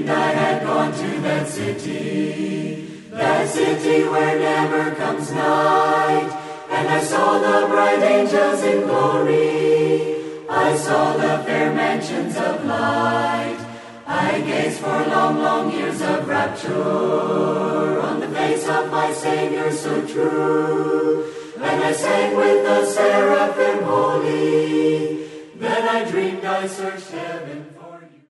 dreamed I had gone to that city where never comes night. And I saw the bright angels in glory, I saw the fair mansions of light. I gazed for long, long years of rapture on the face of my Savior so true. And I sang with the seraphim holy, then I dreamed I searched heaven.